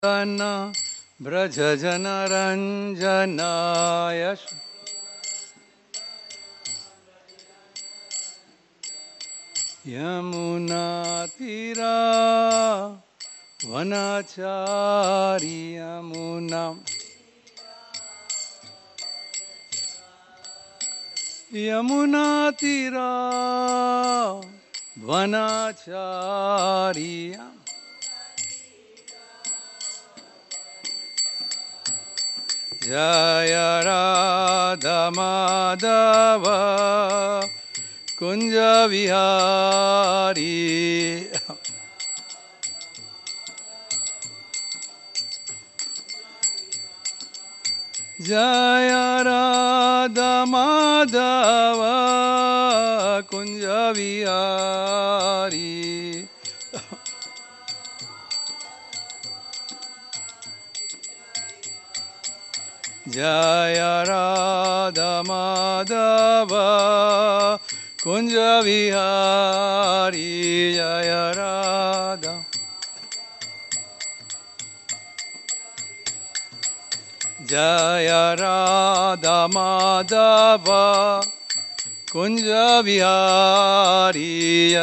व्रजजनरञ्जनाय यमुनातीरा वनाचारी यमुनातीरा वनाचारी जय राधा माधव कुंज विहारी जय राधा माधव कुंज विहारी जय राधा माधव कुंज विहारी जय राधा जय राधा माधव कुंज विहारी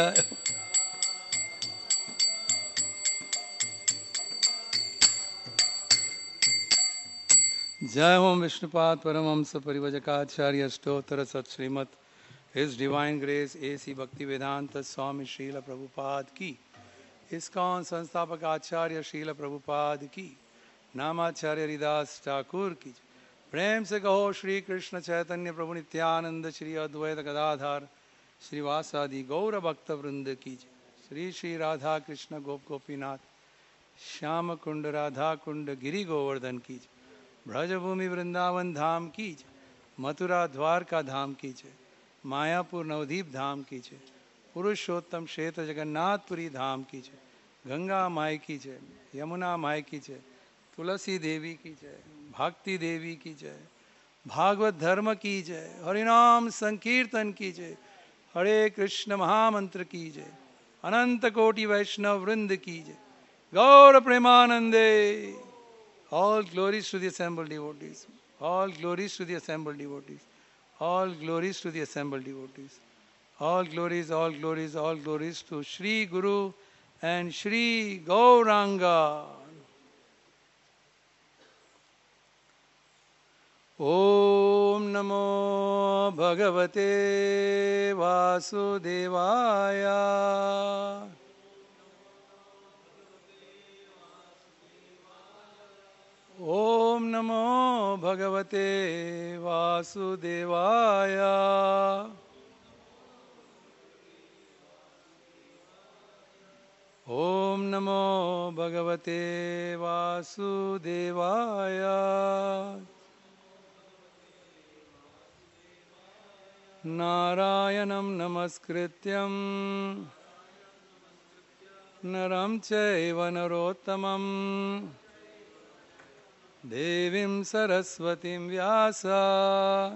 जय ओम विष्णुपाद परमहंस परिव्रजकाचार्य अष्टोत्तर सत श्रीमत His Divine Grace A.C. Bhaktivedanta Swami Srila Prabhupada की ISKCON संस्थापक आचार्य श्रील प्रभुपाद की नामाचार्य हरिदास ठाकुर की प्रेम से कहो श्री कृष्ण चैतन्य प्रभु नित्यानंद श्री अद्वैत गदाधर श्रीवासादि गौर भक्त वृंद की श्री श्री राधा कृष्ण गोप गोपीनाथ श्याम कुंड राधा कुंड गिरि गोवर्धन की ब्रजभूमि वृंदावन धाम की मथुरा द्वारका धाम की मायापुर नवदीप धाम की पुरुषोत्तम क्षेत्र जगन्नाथपुरी धाम की गंगा माई की यमुना माई की तुलसी देवी की भक्ति देवी की भागवत धर्म की हरिनाम संकीर्तन की हरे कृष्ण महामंत्र की अनंत कोटि वैष्णव वृंद की गौर प्रेमानंदे. All glories to the assembled devotees. All glories to the assembled devotees. All glories to the assembled devotees. All glories, all glories, all glories to Shri Guru and Shri Gauranga. Om Namo Bhagavate Vasudevaya. Om Namo Bhagavate Vasudevaya. Om Namo Bhagavate Vasudevaya. Narayanam Namaskrityam Naram Chaiva Narottamam Devim Saraswatim Vyasa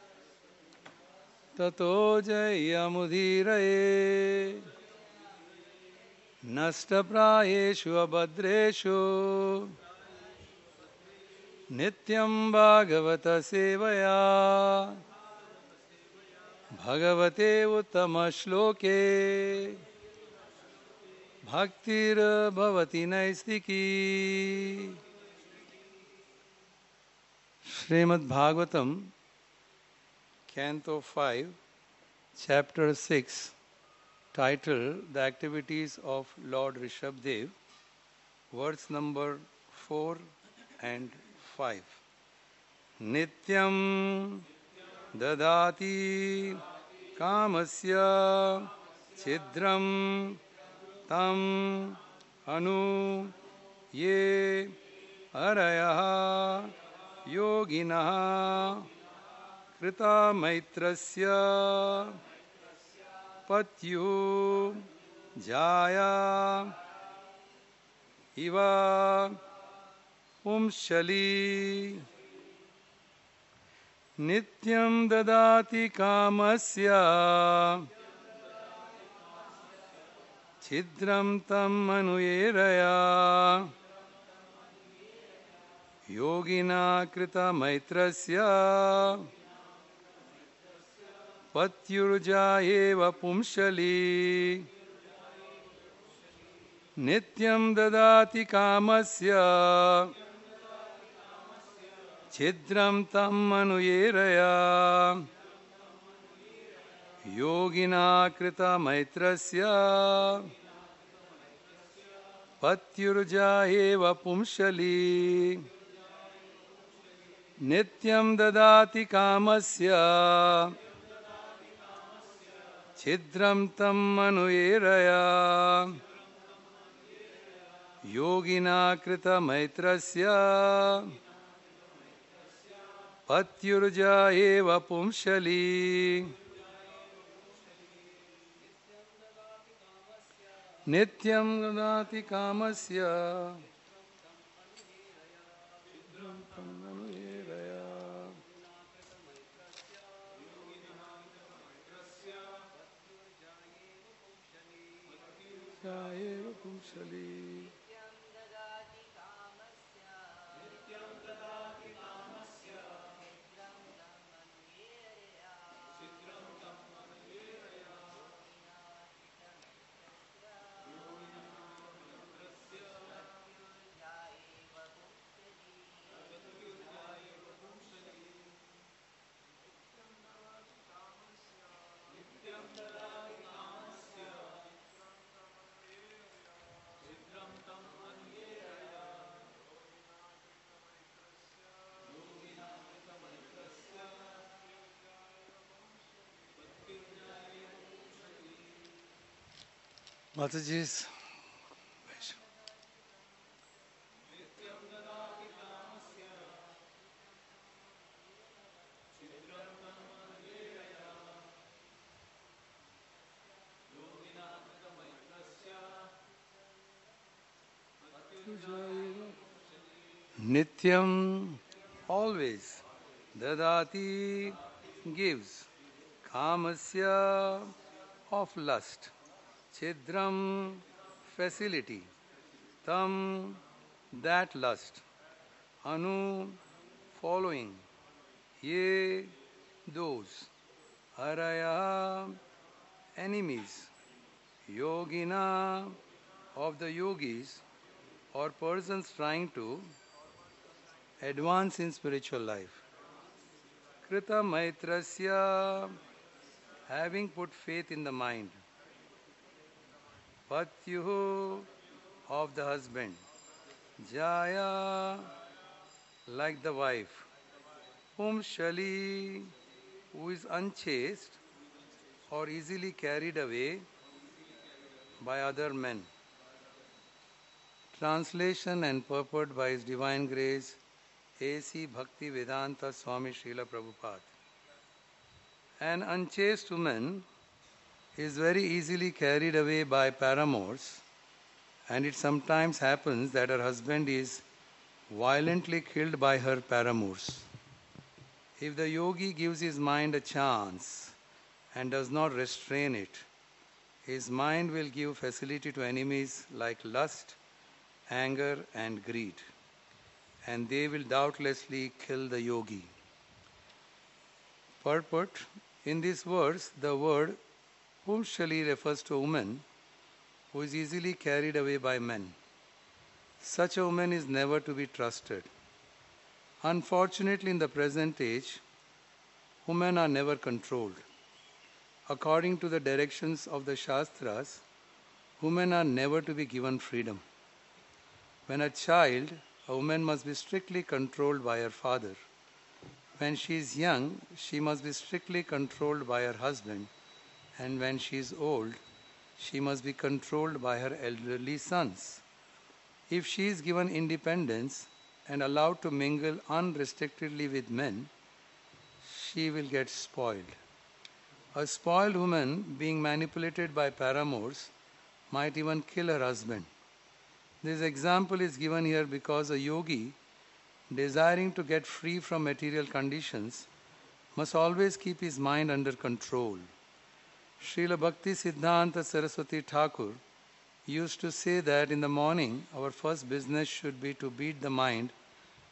Tato Jayamudhiraye Nashtaprayeshu Abhadreshu Nityam Bhagavata Sevaya Bhagavate Uttama Shloke Bhaktir Bhavati Naistiki. Srimad Bhagavatam, Canto 5, Chapter 6, title The Activities of Lord Rishabdev, words number 4 and 5. Nityam dadati kamasya chidram tam anu ye arayah yoginah krita maitrasya patyu jaya iva umshali. Nityam dadati kamasya chidram tam anuyeraya योगिना कृता मैत्रस्य पत्युर्जा एव पुंशली नित्यं ददाति कामस्य छिद्रं तम् अनुयेरया योगिना कृता मैत्रस्य पत्युर्जा एव पुंशली नित्यं ददाति कामस्य छिद्रं तम् अनुयेरया योगिना कृता मैत्रस्य पत्युर्जा एव पुंशली नित्यं ददाति कामस्य एव पुंशली Mataji's Nityam, always. Dadati, gives. Kamasya, of lust. Chidram, facility. Tam, that lust. Anu, following. Ye, those. Araya, enemies. Yogina, of the yogis or persons trying to advance in spiritual life. Krita Maitrasya, having put faith in the mind. Patyuhu, of the husband. Jaya, like the wife. Pumshali, who is unchaste or easily carried away by other men. Translation and purport by His Divine Grace, A.C. Bhakti Vedanta Swami Srila Prabhupada. An unchaste woman is very easily carried away by paramours, and it sometimes happens that her husband is violently killed by her paramours. If the yogi gives his mind a chance and does not restrain it, his mind will give facility to enemies like lust, anger, and greed, and they will doubtlessly kill the yogi. Purport: in this verse, the word Pumshali refers to a woman who is easily carried away by men. Such a woman is never to be trusted. Unfortunately, in the present age, women are never controlled. According to the directions of the Shastras, women are never to be given freedom. When a child, a woman must be strictly controlled by her father. When she is young, she must be strictly controlled by her husband. And when she is old, she must be controlled by her elderly sons. If she is given independence and allowed to mingle unrestrictedly with men, she will get spoiled. A spoiled woman, being manipulated by paramours, might even kill her husband. This example is given here because a yogi, desiring to get free from material conditions, must always keep his mind under control. Srila Bhakti Siddhanta Saraswati Thakur used to say that in the morning our first business should be to beat the mind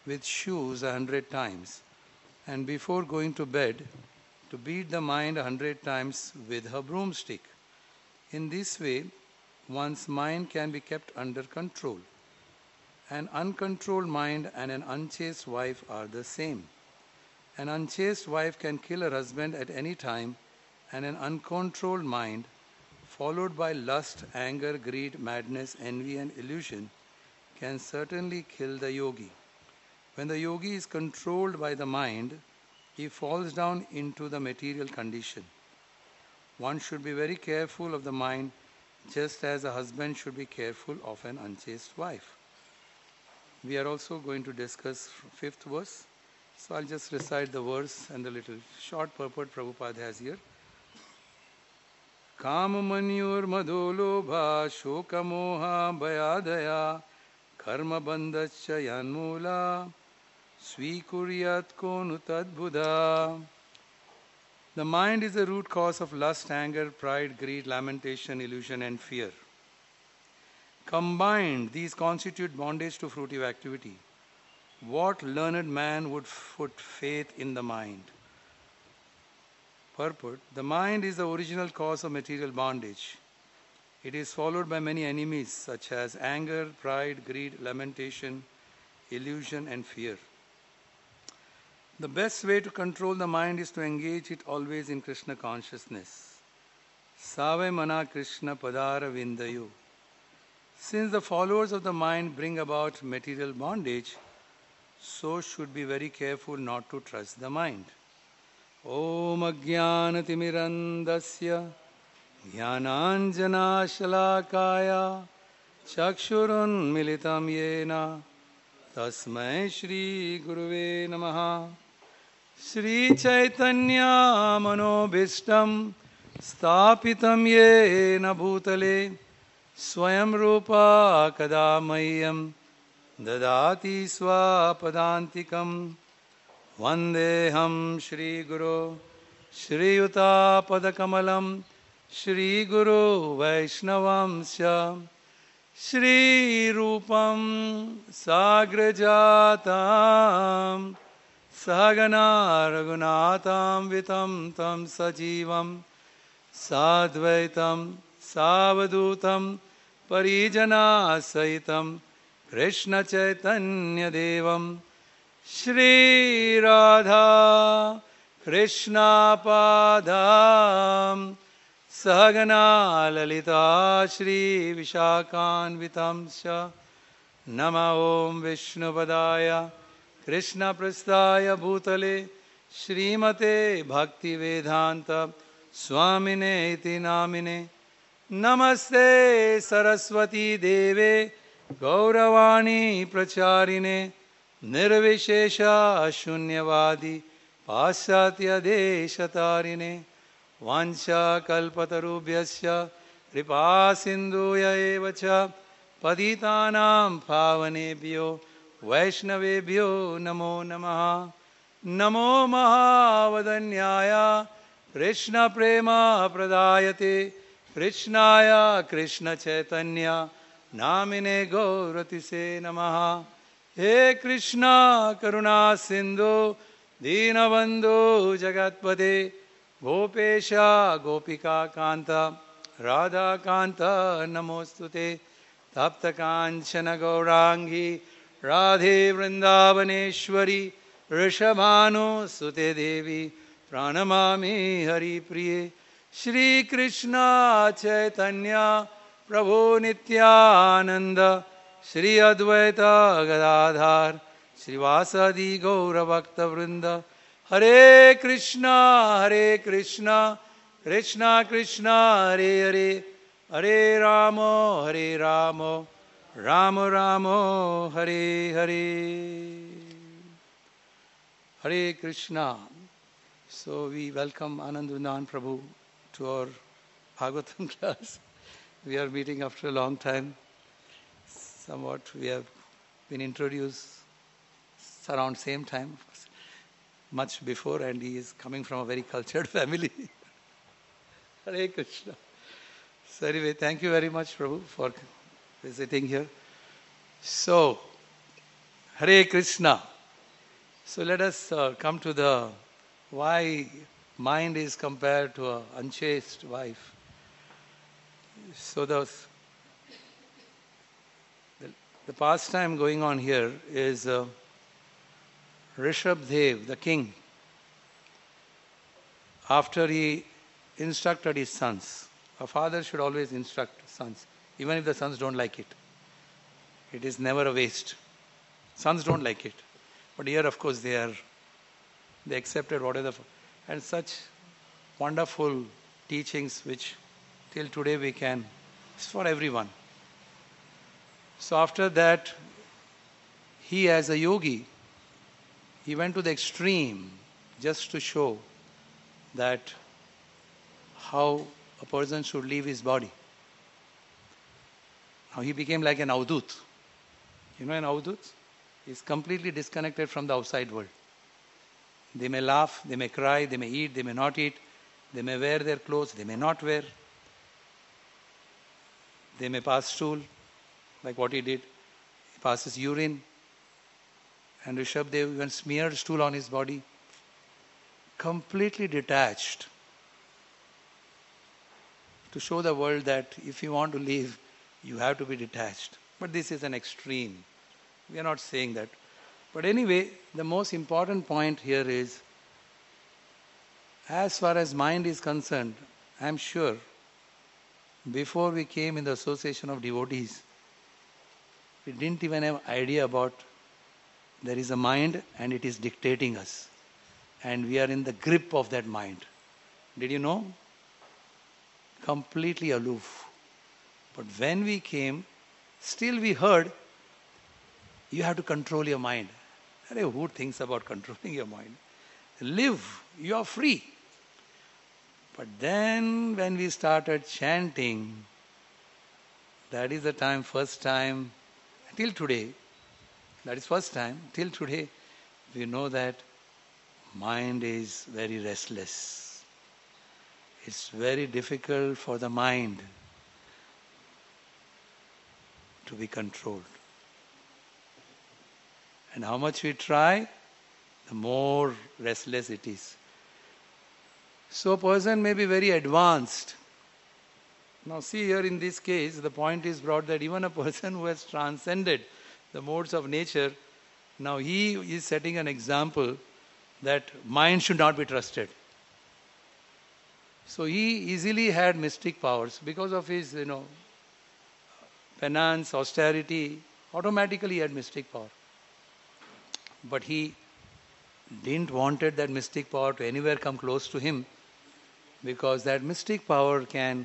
with shoes 100 times, and before going to bed, to beat the mind 100 times with her broomstick. In this way, one's mind can be kept under control. An uncontrolled mind and an unchaste wife are the same. An unchaste wife can kill her husband at any time, and an uncontrolled mind, followed by lust, anger, greed, madness, envy, and illusion, can certainly kill the yogi. When the yogi is controlled by the mind, he falls down into the material condition. One should be very careful of the mind, just as a husband should be careful of an unchaste wife. We are also going to discuss fifth verse. So I'll just recite the verse and the little short purport Prabhupada has here. Kama manyur madholobha shoka moha bhayadaya karma bandhasya yanmula swikuryat konu tadbuddha. The mind is the root cause of lust, anger, pride, greed, lamentation, illusion, and fear. Combined, these constitute bondage to fruitive activity. What learned man would put faith in the mind? Purport. The mind is the original cause of material bondage. It is followed by many enemies such as anger, pride, greed, lamentation, illusion, and fear. The best way to control the mind is to engage it always in Krishna consciousness. Save mana Krishna padara vindayo. Since the followers of the mind bring about material bondage, so should be very careful not to trust the mind. Om ajnanatimirandasya jnananjana shalakaya chakshurun militam yena tasmai Shri Guruve Namaha. Shri Chaitanya Manobhishtam Sthapitam Yena Bhutale Swayam Rupa Kadamayyam Dadati Swapadantikam Vandeham Shri Guru Shri Yuta Padakamalam Shri Guru Vaishnavam Sya Shri Rupam Sagrajatam Sahagana Raghunatam Vitam Tam Sajivam Sadvaitam Savadutam Parijana Saitam Krishna Chaitanya Devam Shri Radha Krishna Padam Sahagana Lalita Shri Vishakhanvitam Sya Nama Om Vishnu Padaya Krishna Prasthaya Bhutale Srimate Bhakti Vedanta Swamine iti namine Namaste Saraswati Deve Gauravani Pracharine Nirvishesha Shunyavadi Pasyatya Deshatarine Vancha Kalpatarubhyasya Kripa Sindhuya Evacha Paditanam Pavanebhyo Vaishnavebhyo Namo Namaha. Namo Mahavadanyaya Krishna Prema Pradayate Krishnaya Krishna Chaitanya Namine Gauratise Namaha. He Krishna Karuna Sindhu Dinabandhu Jagatpate Gopesha Gopika Kanta Radha Kanta Namostute Tapta Kanchana Gaurangi Radhe Vrindavaneshwari Rishabhanu Sute Devi Pranamami Hari Priye Shri Krishna Chaitanya Prabhu Nityananda Shri Advaita Gadadhar Shri Vasadi Gaura Bhakta Vrinda Hare Krishna Krishna Krishna Hare Hare Hare Ramo Ramo Ramo Hare Hare. Hare Krishna. So we welcome Anand Vrindavan Prabhu to our Bhagavatam class. We are meeting after a long time. Somewhat we have been introduced around same time, much before, and he is coming from a very cultured family. Hare Krishna. So anyway, thank you very much, Prabhu, for visiting here. So, Hare Krishna. So let us come to the why mind is compared to an unchaste wife. So the pastime going on here is Rishabdev, the king, after he instructed his sons. A father should always instruct sons, even if the sons don't like it. It is never a waste. Sons don't like it. But here, of course, they accepted whatever. And such wonderful teachings which till today we can, it's for everyone. So after that, he as a yogi, he went to the extreme just to show that how a person should leave his body. Now he became like an avdut. You know an avdut? He's completely disconnected from the outside world. They may laugh, they may cry, they may eat, they may not eat, they may wear their clothes, they may not wear. They may pass stool, like what he did. He passes urine. And Rishabdev even smeared stool on his body. Completely detached. To show the world that if you want to live, you have to be detached. But this is an extreme. We are not saying that. But anyway, the most important point here is, as far as mind is concerned, I am sure, before we came in the association of devotees, we didn't even have idea about there is a mind and it is dictating us. And we are in the grip of that mind. Did you know? Completely aloof. But when we came, still we heard, you have to control your mind. Who thinks about controlling your mind? Live, you are free. But then when we started chanting, that is the time, first time, till today, that is first time, till today, we know that mind is very restless. It's very difficult for the mind to be controlled. And how much we try, the more restless it is. So a person may be very advanced. Now see here in this case, the point is brought that even a person who has transcended the modes of nature, now he is setting an example that mind should not be trusted. So he easily had mystic powers because of his, penance, austerity, automatically he had mystic power. But he didn't wanted that mystic power to anywhere come close to him, because that mystic power can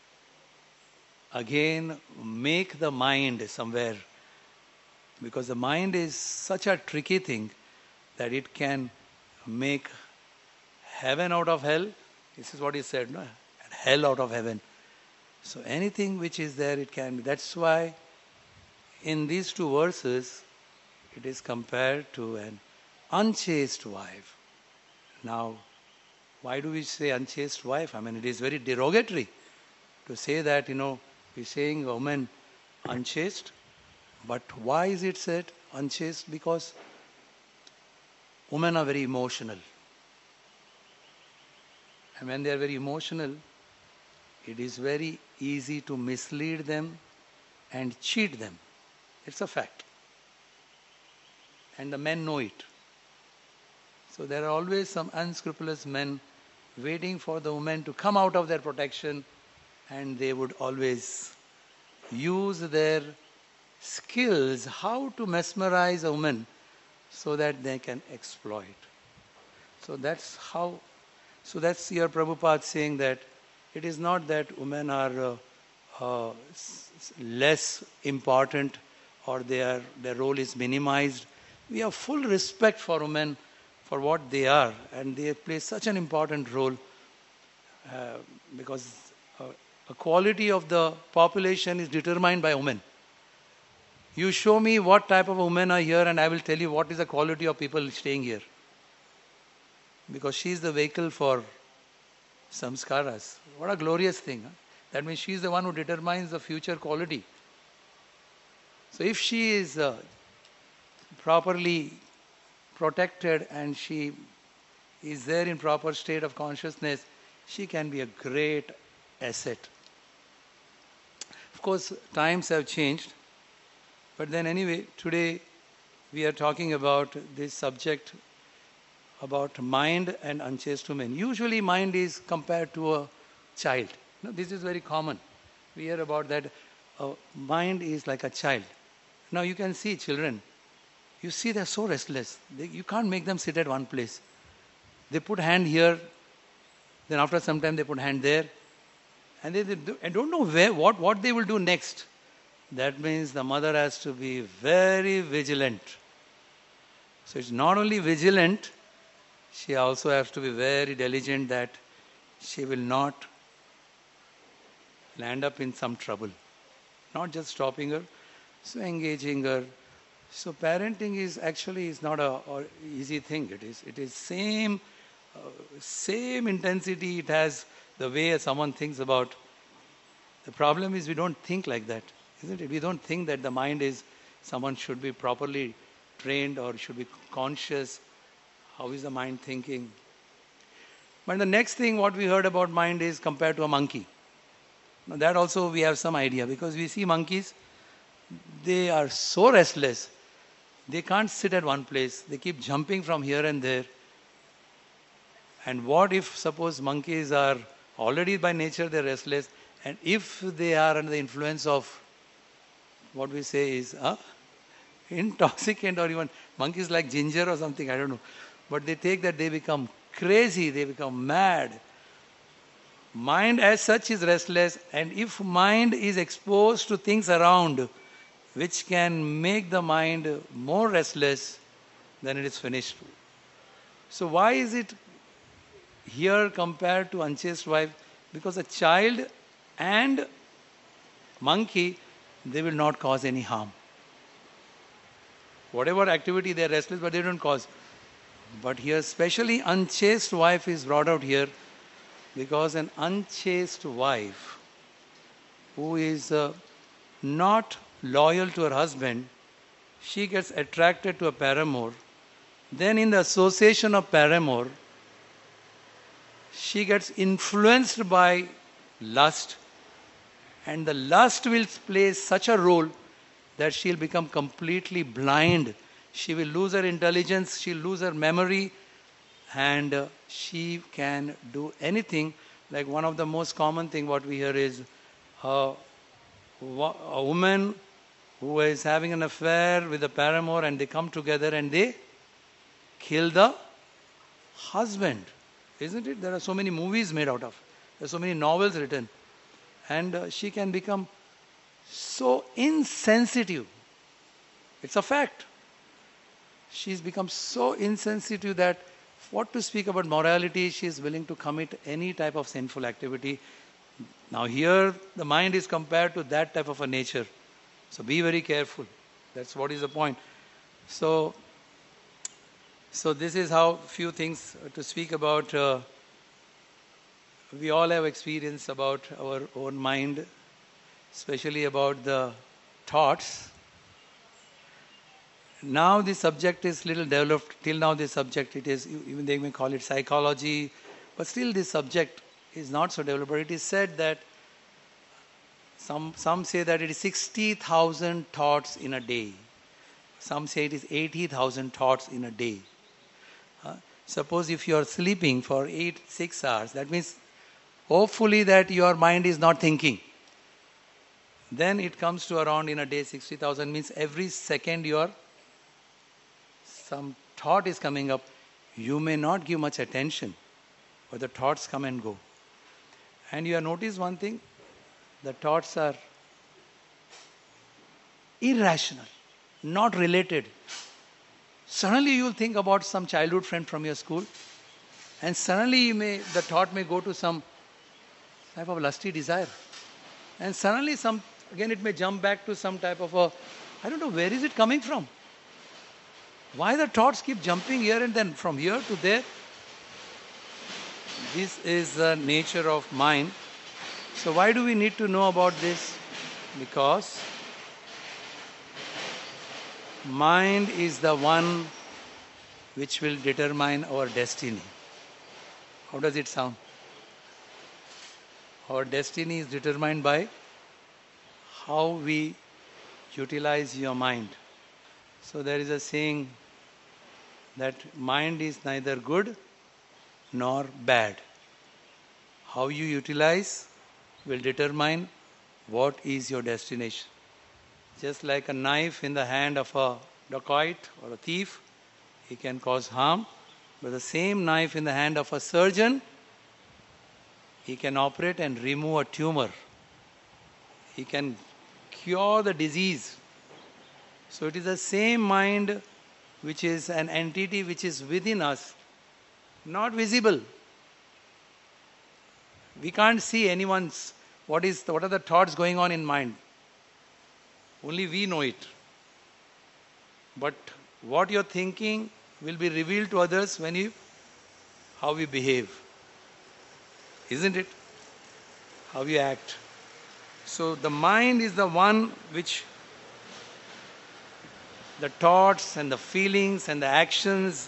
again make the mind somewhere, because the mind is such a tricky thing that it can make heaven out of hell. This is what he said, no? And hell out of heaven. So anything which is there, it can be. That's why in these two verses, it is compared to an unchaste wife. Now, why do we say unchaste wife? I mean, it is very derogatory to say that, we're saying a woman unchaste. But why is it said unchaste? Because women are very emotional. And when they are very emotional, it is very easy to mislead them and cheat them. It's a fact. And the men know it. So there are always some unscrupulous men waiting for the women to come out of their protection, and they would always use their skills how to mesmerize a woman so that they can exploit. So that's your Prabhupada saying that it is not that women are less important or their role is minimized. We have full respect for women for what they are, and they play such an important role because a quality of the population is determined by women. You show me what type of women are here and I will tell you what is the quality of people staying here. Because she is the vehicle for samskaras. What a glorious thing. Huh? That means she is the one who determines the future quality. So if she is properly protected and she is there in proper state of consciousness, she can be a great asset. Of course, times have changed, but then anyway, today we are talking about this subject about mind and unchaste women. Usually mind is compared to a child. No, this is very common. We hear about that mind is like a child. Now you can see children. You see they're so restless. You can't make them sit at one place. They put hand here, then after some time they put hand there. And I don't know what they will do next. That means the mother has to be very vigilant. So it's not only vigilant, she also has to be very diligent that she will not land up in some trouble. Not just stopping her, so engaging her. So parenting is not a easy thing. It is same intensity it has the way someone thinks about. The problem is we don't think like that, isn't it? We don't think that the mind is someone should be properly trained or should be conscious. How is the mind thinking? But the next thing what we heard about mind is compared to a monkey. Now that also we have some idea, because we see monkeys, they are so restless. They can't sit at one place. They keep jumping from here and there. And what if suppose monkeys are already by nature they're restless, and if they are under the influence of what we say is intoxicant, or even monkeys like ginger or something, I don't know. But they take that, they become crazy, they become mad. Mind as such is restless, and if mind is exposed to things around which can make the mind more restless, then it is finished. So why is it here compared to unchaste wife? Because a child and monkey, they will not cause any harm. Whatever activity they are restless, but they don't cause. But here especially unchaste wife is brought out here, because an unchaste wife who is not loyal to her husband, she gets attracted to a paramour. Then in the association of paramour, she gets influenced by lust, and the lust will play such a role that she'll become completely blind. She will lose her intelligence, she'll lose her memory, and she can do anything. Like one of the most common thing what we hear is a woman who is having an affair with a paramour, and they come together and they kill the husband. Isn't it? There are so many movies made out of. There are so many novels written. And she can become so insensitive. It's a fact. She's become so insensitive that what to speak about morality, she is willing to commit any type of sinful activity. Now here the mind is compared to that type of a nature. So be very careful. That's what is the point. So this is how few things to speak about. We all have experience about our own mind, especially about the thoughts. Now the subject is little developed. Till now this subject, it is, even they may call it psychology, but still this subject is not so developed. But it is said that some say that it is 60,000 thoughts in a day. Some say it is 80,000 thoughts in a day. Suppose if you are sleeping for 6 hours, that means hopefully that your mind is not thinking. Then it comes to around in a day 60,000, means every second some thought is coming up. You may not give much attention, but the thoughts come and go. And you have noticed one thing, the thoughts are irrational, not related. Suddenly you will think about some childhood friend from your school, and suddenly the thought may go to some type of lusty desire. And suddenly again it may jump back to some type of I don't know, where is it coming from? Why the thoughts keep jumping here and then from here to there? This is the nature of mind. So why do we need to know about this? Because mind is the one which will determine our destiny. How does it sound? Our destiny is determined by how we utilize your mind. So there is a saying that mind is neither good nor bad. How you utilize will determine what is your destination. Just like a knife in the hand of a dacoit or a thief, he can cause harm. But the same knife in the hand of a surgeon, he can operate and remove a tumor. He can cure the disease. So it is the same mind which is an entity which is within us, not visible. We can't see anyone's, what are the thoughts going on in mind. Only we know it. But what you're thinking will be revealed to others how we behave. Isn't it? How you act. So the mind is the one which the thoughts and the feelings and the actions.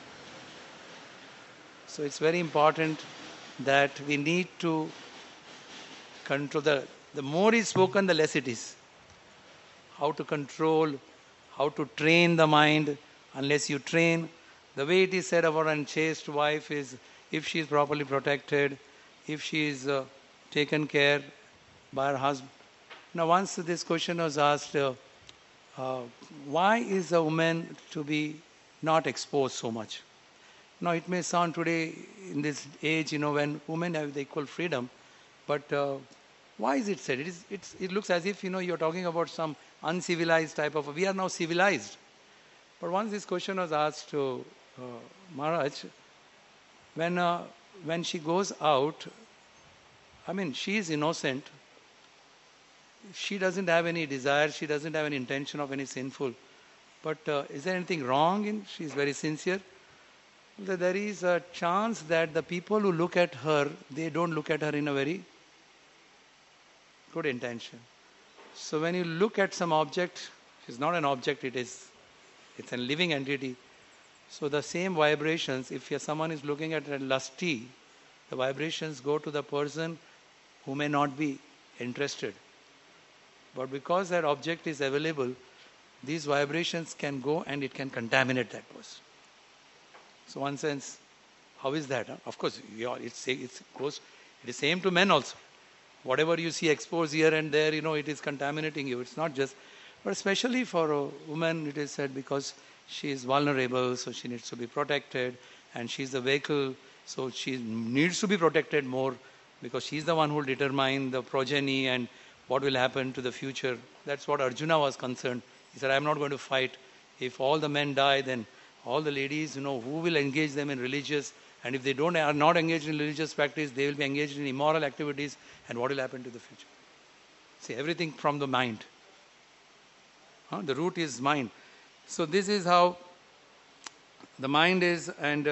So it's very important that we need to control. The more is spoken, the less it is. How to control, how to train the mind. Unless you train, the way it is said about a chaste wife is, if she is properly protected, if she is taken care by her husband. Now once this question was asked, why is a woman to be not exposed so much? Now it may sound today in this age, when women have the equal freedom, but why is it said? It looks as if, you're talking about some uncivilized type of, we are now civilized. But once this question was asked to Maharaj, when she goes out, she is innocent. She doesn't have any desire. She doesn't have any intention of any sinful. But is there anything wrong she is very sincere? There is a chance that the people who look at her, they don't look at her in a very good intention. So when you look at some object, it's not an object, it's a living entity. So the same vibrations, if someone is looking at a lusty, the vibrations go to the person who may not be interested. But because that object is available, these vibrations can go and it can contaminate that person. So one sense, how is that? Of course, it is same to men also. Whatever you see exposed here and there, it is contaminating you. It's not just, but especially for a woman, it is said because she is vulnerable, so she needs to be protected, and she's the vehicle, so she needs to be protected more because she's the one who will determine the progeny and what will happen to the future. That's what Arjuna was concerned. He said, I'm not going to fight. If all the men die, then all the ladies, who will engage them in religious, and if they are not engaged in religious practice, they will be engaged in immoral activities, and what will happen to the future? See, everything from the mind. The root is mind. So this is how the mind is, and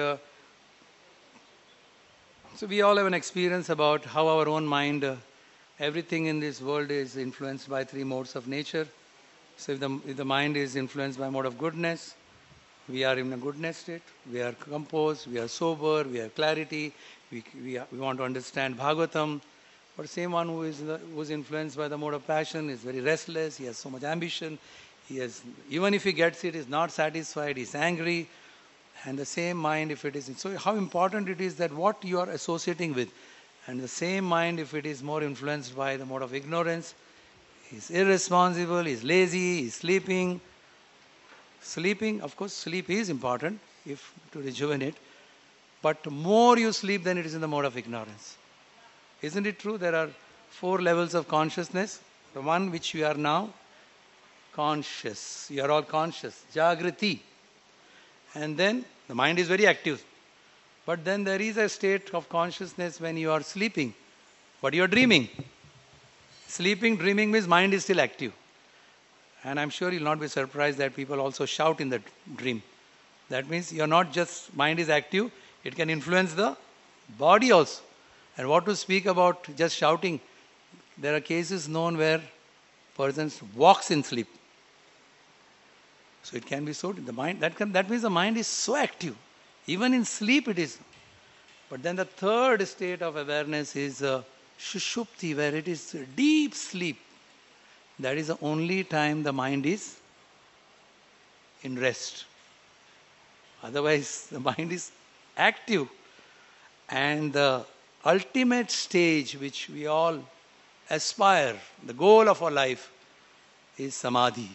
so we all have an experience about how our own mind, everything in this world is influenced by three modes of nature. So if the mind is influenced by mode of goodness, we are in a goodness state, we are composed, we are sober, we have clarity, we want to understand Bhagavatam. But same one who is influenced by the mode of passion is very restless, he has so much ambition, even if he gets it, is not satisfied, he is angry. And the same mind, if it is, so how important it is that what you are associating with. And the same mind, if it is more influenced by the mode of ignorance, is irresponsible, is lazy, is sleeping. Sleeping, of course, sleep is important to rejuvenate. But more you sleep, then it is in the mode of ignorance. Isn't it true? There are 4 levels of consciousness. The one which we are now, conscious. You are all conscious. Jagrati. And then the mind is very active. But then there is a state of consciousness when you are sleeping. But you are dreaming. Sleeping, dreaming means mind is still active. And I'm sure you'll not be surprised that people also shout in the dream. That means you're not just, mind is active, it can influence the body also. And what to speak about just shouting? There are cases known where persons walks in sleep. So it can be so, the mind, that means the mind is so active. Even in sleep it is. But then the third state of awareness is Shushupti, where it is deep sleep. That is the only time the mind is in rest. Otherwise, the mind is active. And the ultimate stage which we all aspire, the goal of our life, is Samadhi.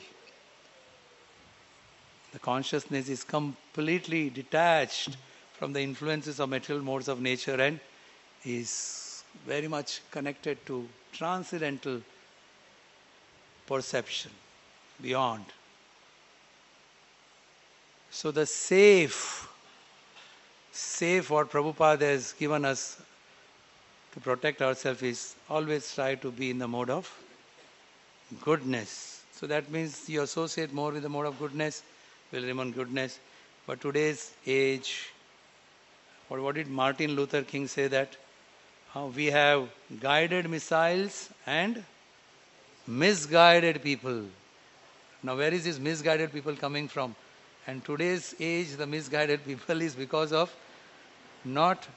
The consciousness is completely detached from the influences of material modes of nature and is very much connected to transcendental perception beyond. So the safe what Prabhupada has given us to protect ourselves is always try to be in the mode of goodness. So that means you associate more with the mode of goodness, will remain goodness. But today's age, what did Martin Luther King say, that we have guided missiles and misguided people. Now where is this misguided people coming from? And today's age, the misguided people is because of not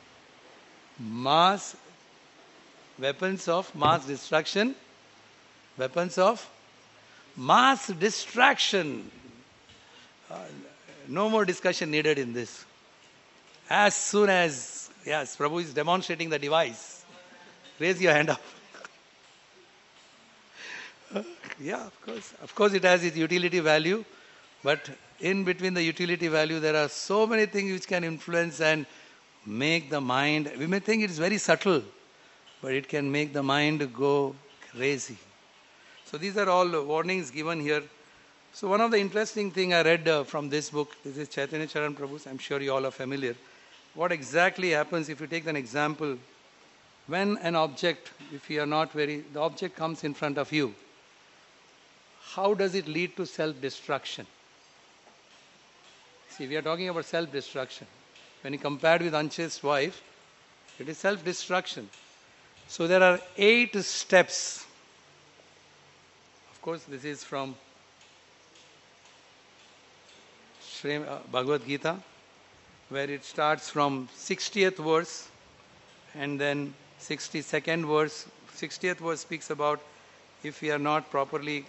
weapons of mass destruction, weapons of mass distraction. No more discussion needed in this. As soon as, yes, Prabhu is demonstrating the device. Raise your hand up. Yeah, of course. Of course it has its utility value, but in between the utility value there are so many things which can influence and make the mind, we may think it is very subtle, but it can make the mind go crazy. So these are all warnings given here. So one of the interesting thing I read from this book, this is Chaitanya Charan Prabhu's, I'm sure you all are familiar. What exactly happens if you take an example, when an object, if you are not the object comes in front of you, how does it lead to self-destruction? See, we are talking about self-destruction. When you compared with unchaste wife, it is self-destruction. So there are 8 steps. Of course, this is from Bhagavad Gita, where it starts from 60th verse and then 62nd verse. 60th verse speaks about if we are not properly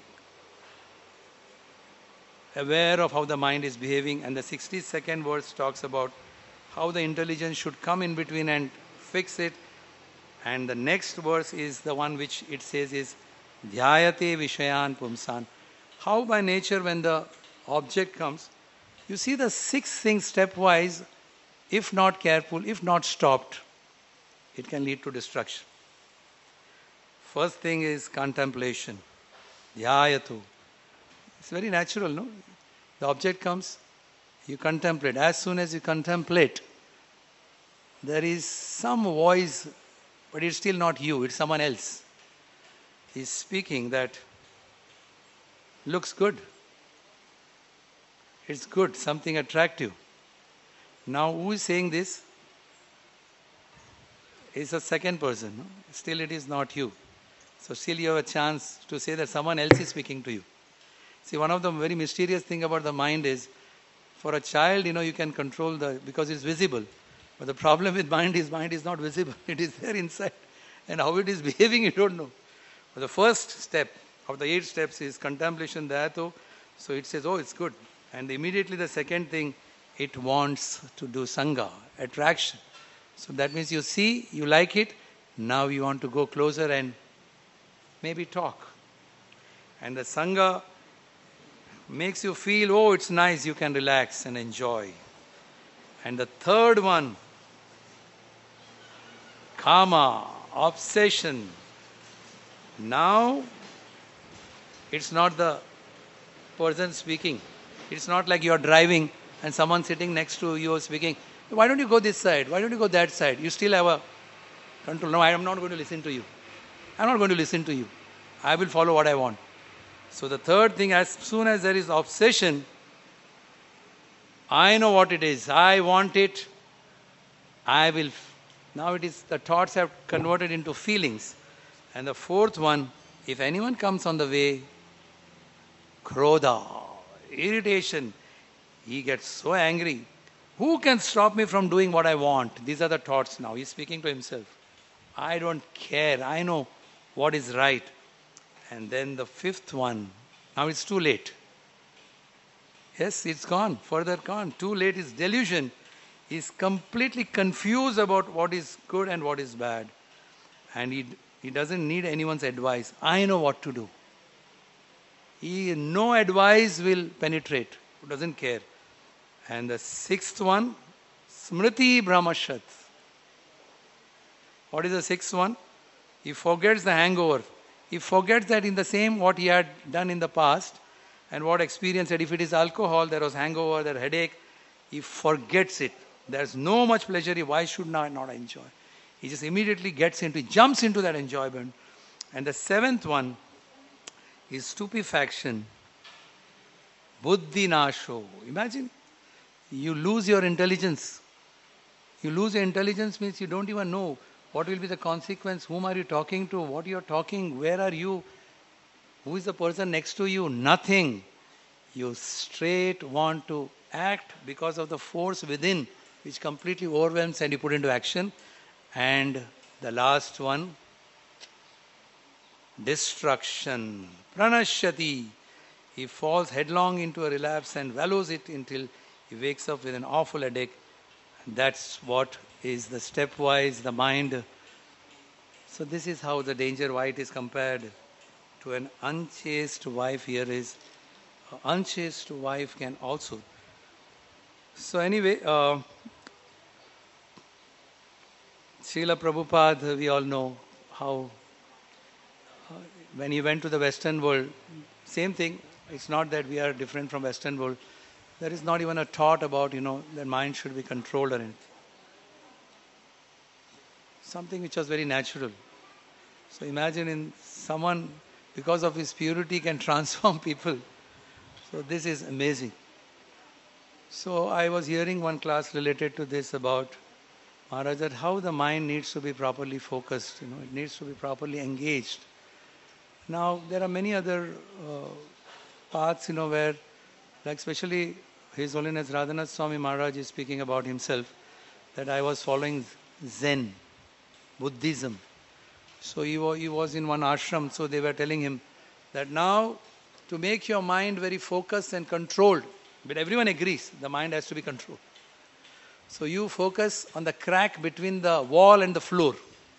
aware of how the mind is behaving, and the 62nd verse talks about how the intelligence should come in between and fix it. And the next verse is the one which it says is Dhyayate Vishayan Pumsan. How by nature when the object comes, you see the 6 things stepwise, if not careful, if not stopped, it can lead to destruction. First thing is contemplation. Dhyayatu. It's very natural, no? The object comes, you contemplate. As soon as you contemplate, there is some voice, but it's still not you, it's someone else. He's speaking that looks good. It's good, something attractive. Now who is saying this? It's a second person. No? Still it is not you. So still you have a chance to say that someone else is speaking to you. See, one of the very mysterious thing about the mind is, for a child, you can control because it's visible. But the problem with mind is not visible. It is there inside. And how it is behaving, you don't know. But the first step of the 8 steps is contemplation, dhayato. So it says, oh, it's good. And immediately the second thing, it wants to do sangha, attraction. So that means you see, you like it. Now you want to go closer and maybe talk. And the sangha makes you feel, oh, it's nice, you can relax and enjoy. And the third one, kama, obsession. Now, it's not the person speaking. It's not like you're driving and someone sitting next to you is speaking. Why don't you go this side? Why don't you go that side? You still have a control. No, I am not going to listen to you. I'm not going to listen to you. I will follow what I want. So the third thing, as soon as there is obsession, I know what it is. I want it. I will. Now it is, the thoughts have converted into feelings. And the fourth one, if anyone comes on the way, krodha. irritation. He gets so angry. Who can stop me from doing what I want? These are the thoughts now. He's speaking to himself. I don't care. I know what is right. And then the fifth one. Now it's too late. Yes, it's gone. Further gone. Too late is delusion. He's completely confused about what is good and what is bad. And he doesn't need anyone's advice. I know what to do. No advice will penetrate. He doesn't care. And the sixth one, Smriti Brahmashat. What is the sixth one? He forgets the hangover. He forgets that in the same what he had done in the past and what experience that if it is alcohol, there was hangover, there headache. He forgets it. There's no much pleasure. Why should I not enjoy? He just immediately jumps into that enjoyment. And the seventh one is stupefaction. Buddhi nasho. Imagine, you lose your intelligence. You lose your intelligence means you don't even know what will be the consequence, whom are you talking to, what you are talking, where are you, who is the person next to you, nothing. You straight want to act because of the force within which completely overwhelms and you put into action. And the last one, destruction. Pranashyati. He falls headlong into a relapse and wallows it until he wakes up with an awful headache. And that's what is the stepwise, the mind. So this is how the danger, why it is compared to an unchaste wife. Here is, unchaste wife can also. So anyway, Srila Prabhupada, we all know how when he went to the Western world, same thing. It's not that we are different from Western world. There is not even a thought about, that mind should be controlled or anything. Something which was very natural. So imagine in someone, because of his purity, can transform people. So this is amazing. So I was hearing one class related to this about Maharaj, that how the mind needs to be properly focused. It needs to be properly engaged. Now there are many other paths, where, like especially His Holiness Radhanath Swami Maharaj is speaking about himself, that I was following Zen, Buddhism. So he was in one ashram, so they were telling him that now to make your mind very focused and controlled, but everyone agrees the mind has to be controlled. So you focus on the crack between the wall and the floor.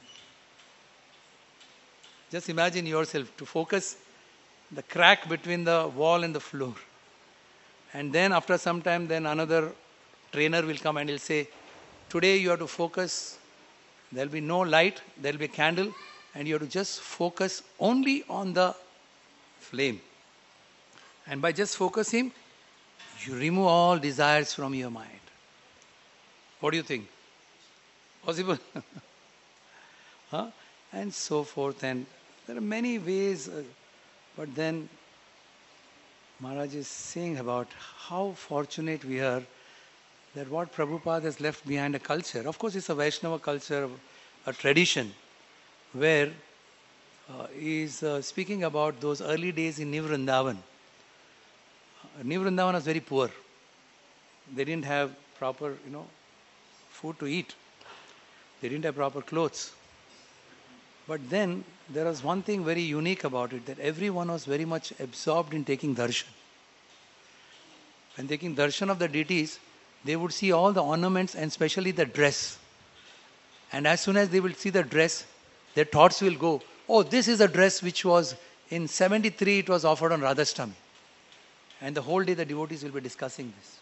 Just imagine yourself to focus the crack between the wall and the floor. And then after some time, then another trainer will come and he'll say, today you have to focus. There will be no light, there will be a candle, and you have to just focus only on the flame. And by just focusing, you remove all desires from your mind. What do you think? Possible? Huh? And so forth. And there are many ways, but then Maharaj is saying about how fortunate we are that what Prabhupada has left behind a culture. Of course, it's a Vaishnava culture, a tradition, where he is speaking about those early days in New Vrindavan. New Vrindavan was very poor. They didn't have proper, food to eat. They didn't have proper clothes. But then there was one thing very unique about it, that everyone was very much absorbed in taking darshan. When taking darshan of the deities, they would see all the ornaments and especially the dress. And as soon as they will see the dress, their thoughts will go, oh, this is a dress which was in 73, it was offered on Radhashtami. And the whole day the devotees will be discussing this.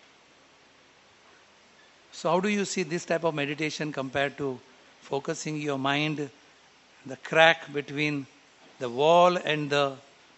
So how do you see this type of meditation compared to focusing your mind, the crack between the wall and the...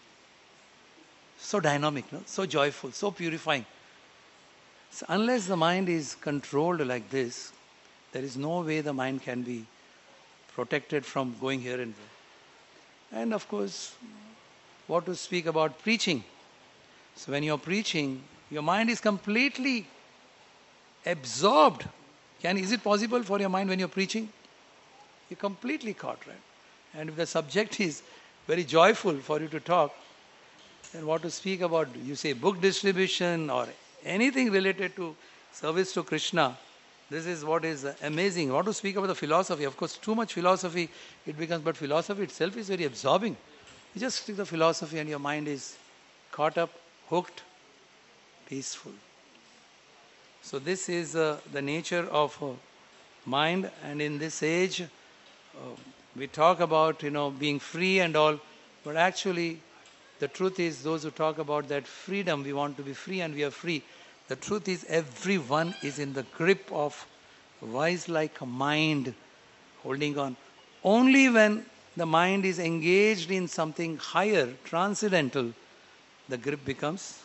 So dynamic, no? So joyful, so purifying. So unless the mind is controlled like this, there is no way the mind can be protected from going here and there. And of course, what to speak about preaching. So when you're preaching, your mind is completely absorbed. Is it possible for your mind when you're preaching? You're completely caught, right? And if the subject is very joyful for you to talk, And what to speak about, you say book distribution or anything related to service to Krishna. This is what is amazing. What to speak about the philosophy. Of course, too much philosophy, it becomes, but philosophy itself is very absorbing. You just stick the philosophy and your mind is caught up, hooked, peaceful. So this is the nature of mind, and in this age, we talk about, being free and all, but actually, the truth is, those who talk about that freedom, we want to be free and we are free. The truth is, everyone is in the grip of vice-like mind, holding on. Only when the mind is engaged in something higher, transcendental, the grip becomes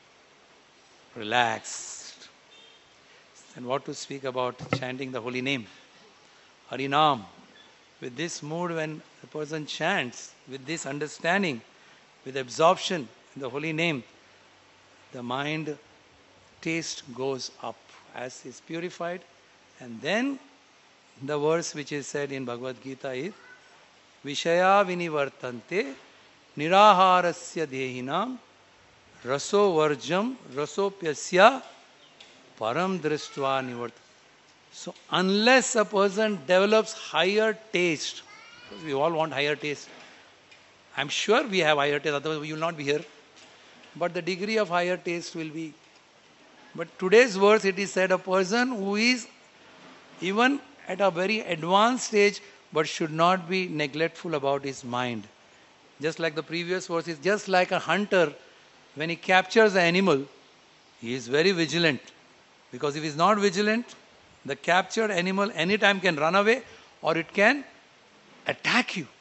relaxed. And what to speak about chanting the holy name, Harinam. With this mood, when the person chants, with this understanding, with absorption in the holy name, the mind taste goes up as is purified. And then the verse which is said in Bhagavad Gita is Vishaya vinivartante niraharasya dehinam raso varjam rasopyasya param drishtva nivart. So unless a person develops higher taste, because we all want higher taste. I'm sure we have higher taste, otherwise we will not be here. But the degree of higher taste will be. But today's verse, it is said a person who is even at a very advanced stage, but should not be neglectful about his mind. Just like the previous verse is just like a hunter, when he captures an animal, he is very vigilant. Because if he is not vigilant, the captured animal anytime can run away or it can attack you.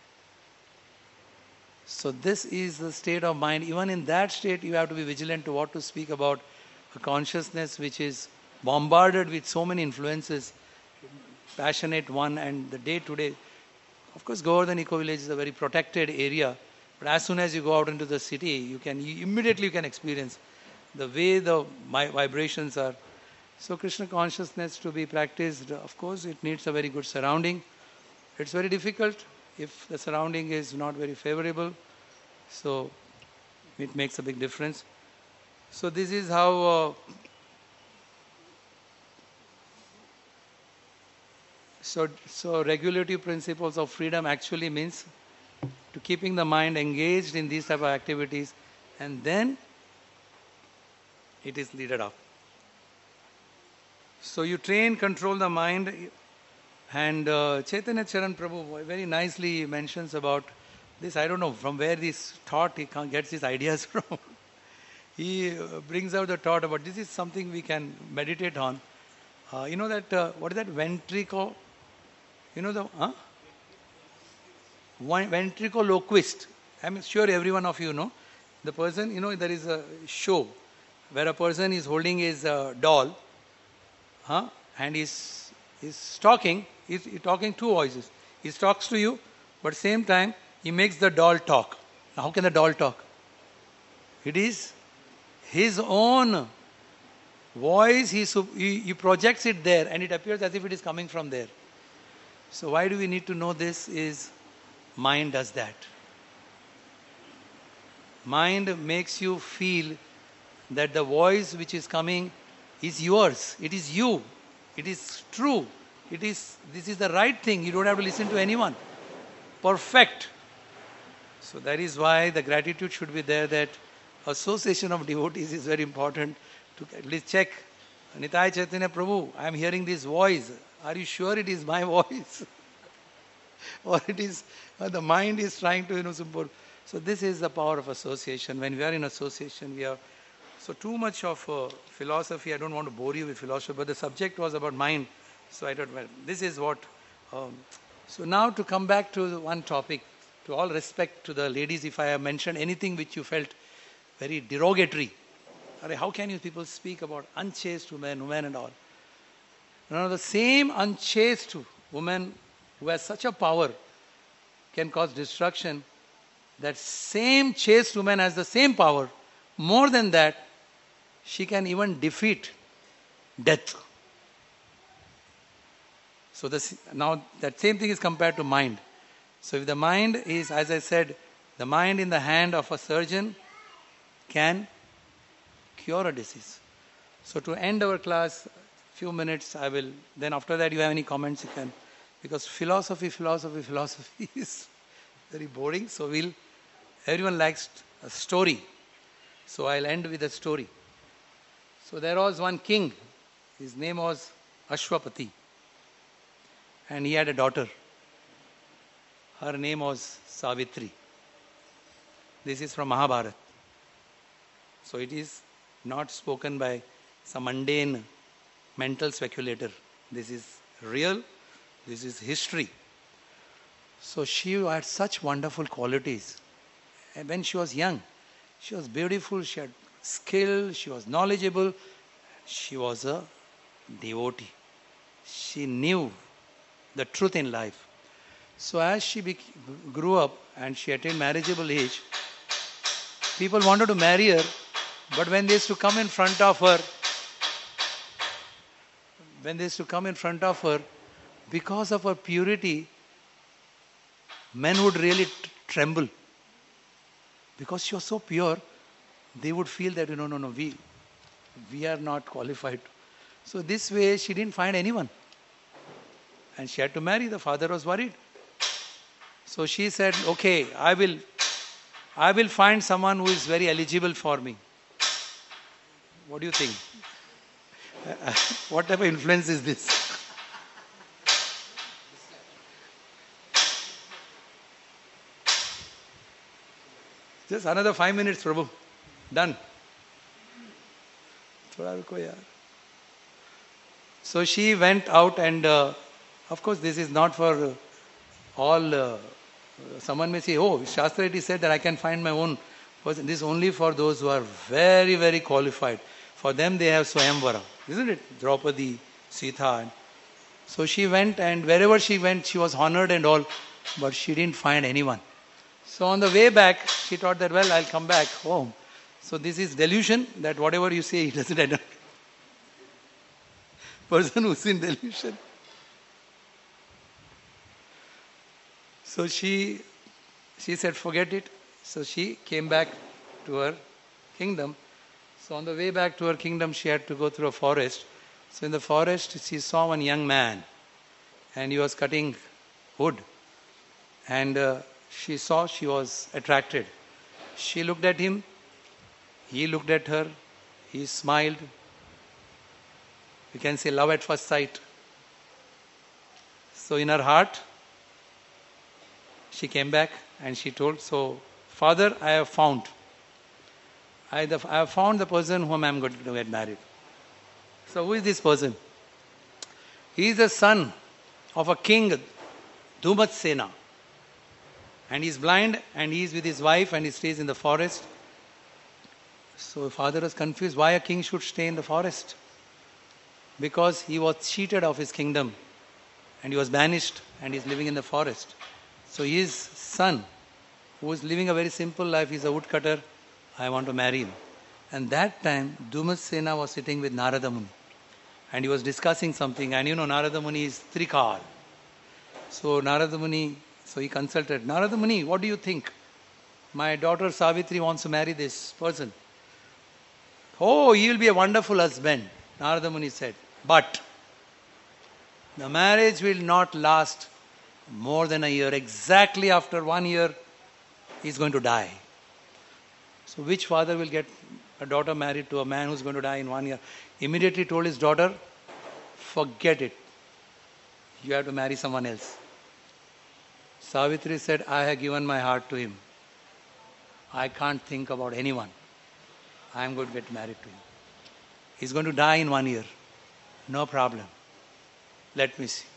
So this is the state of mind. Even in that state, you have to be vigilant to what to speak about a consciousness which is bombarded with so many influences, passionate one, and the day to day. Of course, Govardhan Eco Village is a very protected area, but as soon as you go out into the city, you immediately experience the way the vibrations are. So Krishna consciousness to be practiced, of course, it needs a very good surrounding. It's very difficult if the surrounding is not very favorable. So it makes a big difference. So this is how so regulative principles of freedom actually means to keeping the mind engaged in these type of activities, and then it is leaded up. So you train, control the mind, and Chaitanya Charan Prabhu very nicely mentions about this. I don't know from where this thought he gets his ideas from. He brings out the thought about this is something we can meditate on. You know that, what is that, ventricle? You know the, ventriloquist. I'm sure every one of you know. The person, there is a show where a person is holding his doll, and he's talking. He's talking two voices. He talks to you, but same time he makes the doll talk. Now, how can the doll talk? It is his own voice. He projects it there, and it appears as if it is coming from there. So why do we need to know this? Is mind does that. Mind makes you feel that the voice which is coming is yours. It is you. It is true. This is the right thing. You don't have to listen to anyone. Perfect. So that is why the gratitude should be there, that association of devotees is very important to at least check. Nitai Chaitanya Prabhu, I am hearing this voice. Are you sure it is my voice? Or it is, the mind is trying to, support. So this is the power of association. When we are in association, we are, so too much of philosophy. I don't want to bore you with philosophy, but the subject was about mind. So I thought, well, this is what. So now to come back to one topic, to all respect to the ladies, if I have mentioned anything which you felt very derogatory. How can you people speak about unchaste women and all? Now the same unchaste woman who has such a power can cause destruction. That same chaste woman has the same power. More than that, she can even defeat death. So now that same thing is compared to mind. So if the mind is, as I said, the mind in the hand of a surgeon can cure a disease. So to end our class, few minutes I will, then after that you have any comments you can, because philosophy is very boring. So everyone likes a story. So I'll end with a story. So there was one king, his name was Ashwapati, and he had a daughter. Her name was Savitri. This is from Mahabharata. So it is not spoken by some mundane mental speculator. This is real, this is history. So she had such wonderful qualities. And when she was young, she was beautiful, she had skill, she was knowledgeable, she was a devotee. She knew the truth in life. So as she grew up and she attained marriageable age, people wanted to marry her, but when they used to come in front of her, because of her purity, men would really tremble. Because she was so pure, they would feel that, no, we are not qualified. So this way, she didn't find anyone. And she had to marry. The father was worried. So she said, okay, I will find someone who is very eligible for me. What do you think? What type of influence is this? Just another 5 minutes, Prabhu. Done. So she went out and, of course, this is not for all. Someone may say, oh, Shastra it is said that I can find my own person. This is only for those who are very, very qualified. For them, they have Swayamvara. Isn't it? Draupadi, Sita. So she went, and wherever she went, she was honored and all, but she didn't find anyone. So on the way back, she thought that, well, I'll come back home. So this is delusion, that whatever you say, it doesn't end up. Person who's in delusion. So she said, forget it. So she came back to her kingdom. So on the way back to her kingdom, she had to go through a forest. So in the forest, she saw one young man, and he was cutting wood. And she was attracted. She looked at him, he looked at her, he smiled. You can say love at first sight. So in her heart, she came back and she told, so Father, I have found the person whom I am going to get married. So who is this person? He is the son of a king, Dhumatsena. And he is blind and he is with his wife and he stays in the forest. So father was confused why a king should stay in the forest. Because he was cheated of his kingdom and he was banished and he is living in the forest. So his son, who is living a very simple life, he is a woodcutter, I want to marry him. And that time, Dhumatsena was sitting with Narada Muni. And he was discussing something. And Narada Muni is Trikal. So Narada Muni, he consulted. Narada Muni, what do you think? My daughter Savitri wants to marry this person. Oh, he will be a wonderful husband, Narada Muni said. But the marriage will not last more than a year. Exactly after 1 year, he is going to die. So which father will get a daughter married to a man who is going to die in 1 year? Immediately told his daughter, forget it. You have to marry someone else. Savitri said, I have given my heart to him. I can't think about anyone. I am going to get married to him. He's going to die in 1 year. No problem. Let me see.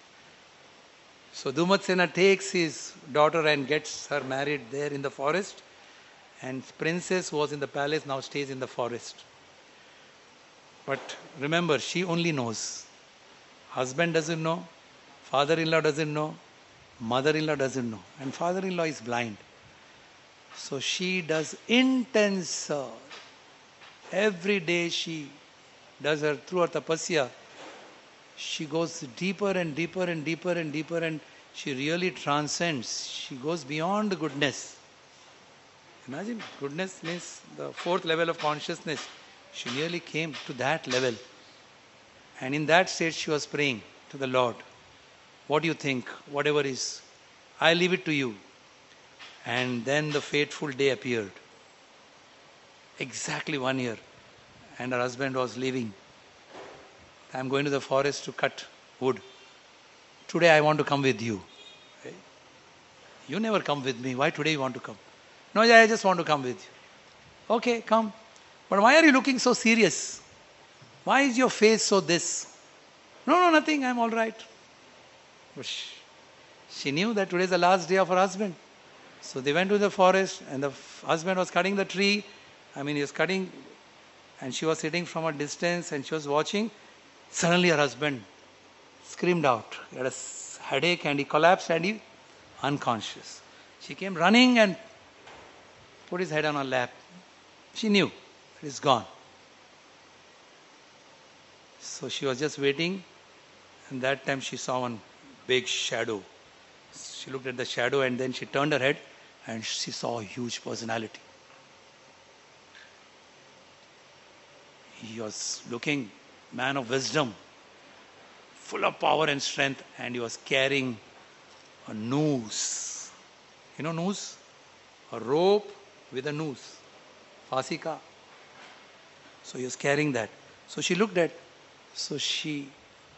So Dhumatsena takes his daughter and gets her married there in the forest. And princess was in the palace, now stays in the forest. But remember, she only knows. Husband doesn't know. Father-in-law doesn't know. Mother-in-law doesn't know. And father-in-law is blind. So she does intense, every day she does her, through her tapasya, she goes deeper and deeper and deeper and deeper and she really transcends. She goes beyond the goodness. Imagine, goodness means the fourth level of consciousness. She nearly came to that level. And in that state, she was praying to the Lord. What do you think? Whatever is, I leave it to you. And then the fateful day appeared. Exactly 1 year. And her husband was leaving. I'm going to the forest to cut wood. Today I want to come with you. You never come with me. Why today you want to come? No, I just want to come with you. Okay, come. But why are you looking so serious? Why is your face so this? No, nothing. I'm all right. But she knew that today is the last day of her husband. So they went to the forest and the husband was cutting the tree. He was cutting and she was sitting from a distance and she was watching. Suddenly her husband screamed out. He had a headache and he collapsed and he unconscious. She came running and put his head on her lap. She knew it is gone. So she was just waiting, and that time she saw one big shadow. She looked at the shadow and then she turned her head and she saw a huge personality. He was looking man of wisdom, full of power and strength, and he was carrying a noose. You know noose? A rope with a noose. Fasika. So he was carrying that. So she looked at. So she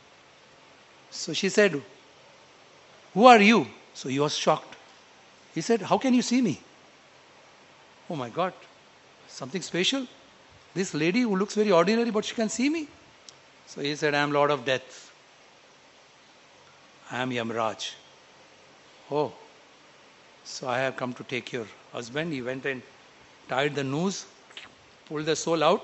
said, "Who are you?" So he was shocked. He said, "How can you see me?" Oh my God, something special? This lady who looks very ordinary, but she can see me? So he said, "I am Lord of Death. I am Yamraj." Oh, so I have come to take your husband. He went and tied the noose, pulled the soul out.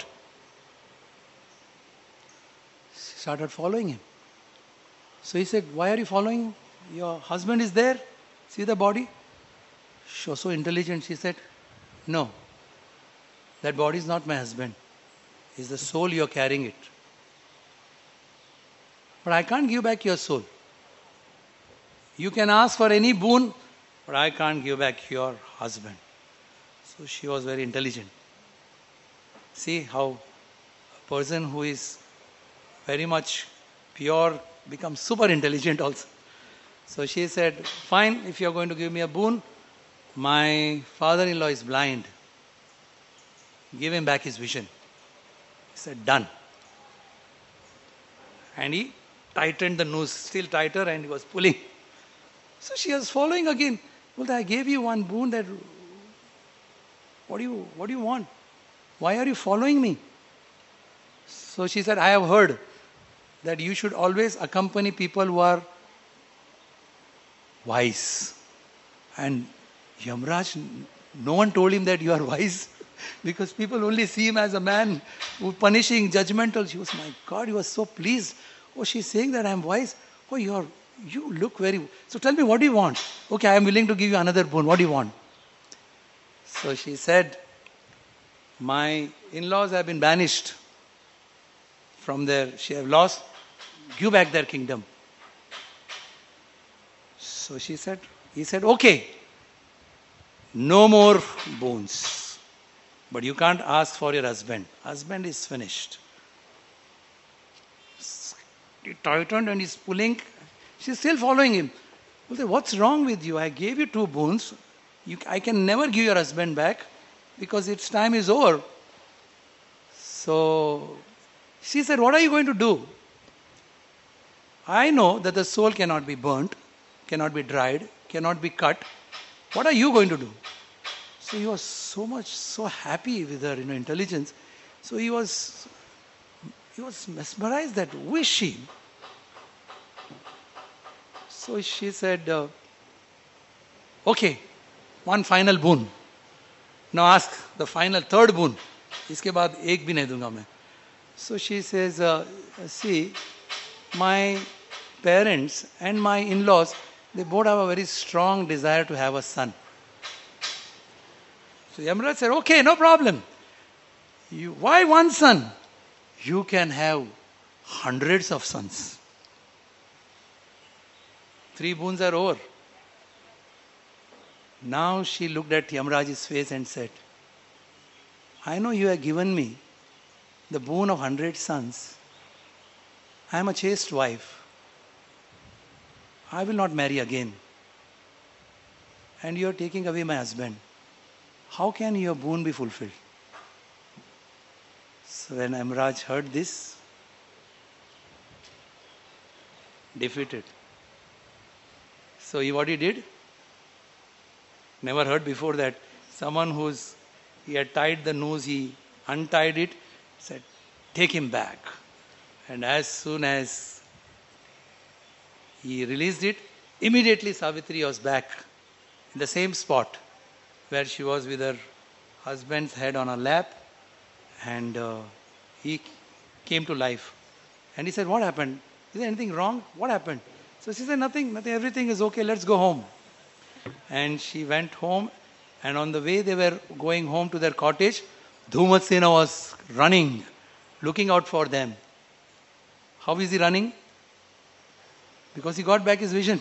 She started following him. So he said, "Why are you following? Your husband is there. See the body?" She was so intelligent. She said, "No, that body is not my husband. It's the soul you are carrying it. But I can't give back your soul. You can ask for any boon, but I can't give back your husband." So she was very intelligent. See how a person who is very much pure becomes super intelligent also. So she said, "Fine, if you are going to give me a boon, my father-in-law is blind. Give him back his vision." He said, "Done." And he tightened the noose still tighter and he was pulling. So she was following again. "Well, I gave you one boon. That what do you want? Why are you following me?" So she said, "I have heard that you should always accompany people who are wise." And Yamraj, no one told him that you are wise because people only see him as a man who punishing, judgmental. She was, my God, he was so pleased. Oh, she's saying that I am wise. Oh, you look very... So tell me, what do you want? Okay, I am willing to give you another boon. What do you want? So she said, "My in-laws have been banished from she have lost. Give back their kingdom." So he said, "Okay, no more boons. But you can't ask for your husband. Husband is finished." He tightened and he's pulling. She's still following him. Well, say, "What's wrong with you? I gave you 2 boons. I can never give your husband back because its time is over." So she said, "What are you going to do? I know that the soul cannot be burnt, cannot be dried, cannot be cut. What are you going to do?" So he was so happy with her intelligence. So he was mesmerized that who is she? So she said, "Okay, one final boon. Now ask the final 3rd boon. इसके बाद एक भी नहीं दूंगा मैं." So she says, "See, my parents and my in-laws, they both have a very strong desire to have a son." So Yamraj said, "Okay, no problem. Why one son? You can have hundreds of sons. 3 boons are over. Now she looked at Yamaraj's face and said, I know you have given me the boon of 100 sons. I am a chaste wife. I will not marry again. And you are taking away my husband. How can your boon be fulfilled? So when Yamaraj heard this, defeated. So what he did? Never heard before that. Someone he had tied the noose, he untied it, said, take him back. And as soon as he released it, immediately Savitri was back in the same spot where she was with her husband's head on her lap, and he came to life. And he said, what happened? Is there anything wrong? What happened? So she said, nothing, everything is okay, let's go home. And she went home, and on the way they were going home to their cottage, Dhumatsena was running, looking out for them. How is he running? Because he got back his vision.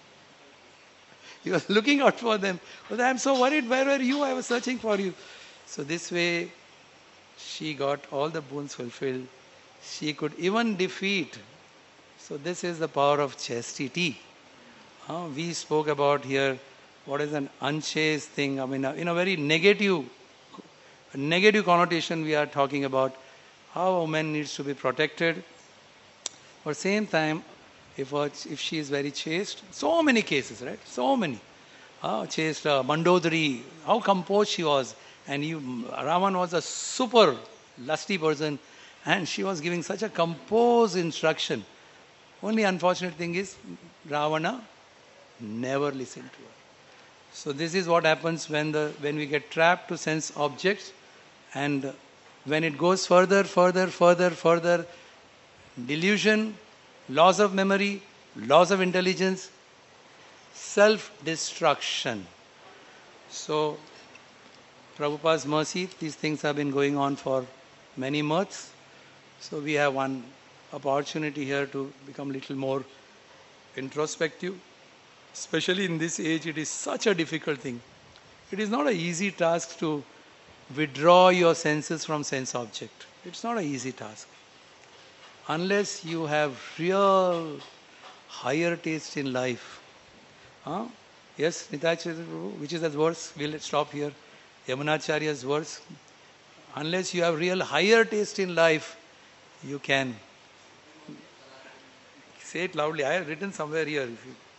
He was looking out for them. But I am so worried, where were you? I was searching for you. So this way, she got all the boons fulfilled. She could even defeat. So this is the power of chastity. We spoke about here what is an unchaste thing. I mean, in a very negative connotation, we are talking about how a woman needs to be protected. But same time, if she is very chaste, so many cases, right? So many. Chaste, Mandodari, how composed she was. And Raman was a super lusty person, and she was giving such a composed instruction. Only unfortunate thing is, Ravana never listened to her. So this is what happens when we get trapped to sense objects, and when it goes further, delusion, loss of memory, loss of intelligence, self-destruction. So, Prabhupada's mercy, these things have been going on for many months. So we have one opportunity here to become a little more introspective. Especially in this age, it is such a difficult thing. It is not an easy task to withdraw your senses from sense object. It's not an easy task. Unless you have real higher taste in life. Yes, Nitacharya Prabhu, which is that verse? We'll stop here. Yamunacharya's verse. Unless you have real higher taste in life, you can say it loudly. I have written somewhere here.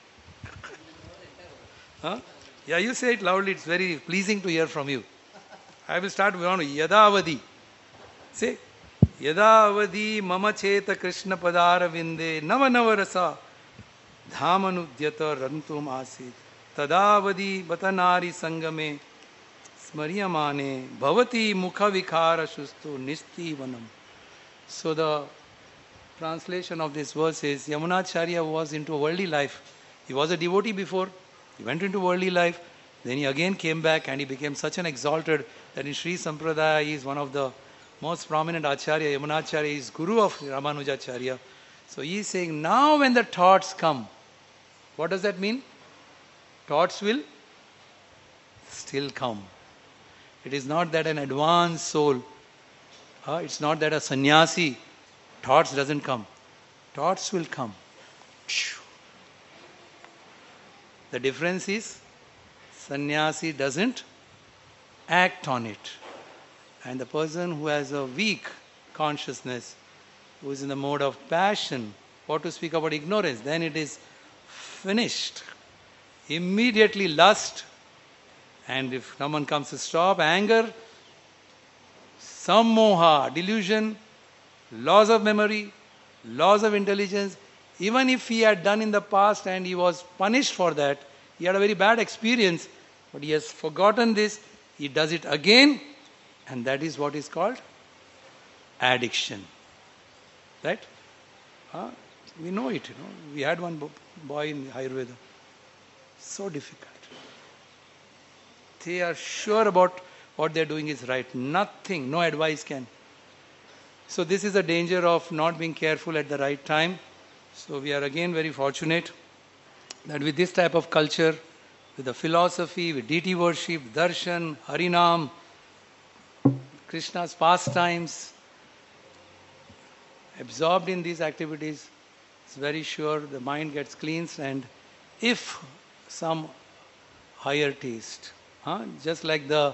Yeah, you say it loudly. It's very pleasing to hear from you. I will start with Yadavadi. Say, Yadavadi mama cheta Krishna padara vinde nava nava rasa dhamanudyata rantum asid tadavadi batanari sangame smaryamane bhavati mukha vikhara shustu nisti vanam. So the translation of this verse is, Yamunacharya was into a worldly life. He was a devotee before. He went into worldly life. Then he again came back and he became such an exalted that in Sri Sampradaya he is one of the most prominent Acharya. Yamunacharya is Guru of Ramanujacharya. So he is saying, now when the thoughts come, what does that mean? Thoughts will still come. It is not that an advanced soul, it's not that a sannyasi, thoughts doesn't come. Thoughts will come. The difference is, sannyasi doesn't act on it. And the person who has a weak consciousness, who is in the mode of passion, what to speak about ignorance, then it is finished. Immediately lust, and if someone comes to stop, anger, sammoha, delusion, loss of memory, loss of intelligence. Even if he had done in the past and he was punished for that, he had a very bad experience, but he has forgotten this, he does it again, and that is what is called addiction. Right? We know it, We had one boy in Ayurveda. So difficult. They are sure about what they are doing is right. Nothing, no advice can. So this is the danger of not being careful at the right time. So we are again very fortunate that with this type of culture, with the philosophy, with deity worship, darshan, harinam, Krishna's pastimes, absorbed in these activities, it's very sure the mind gets cleansed. And if some higher taste, just like the,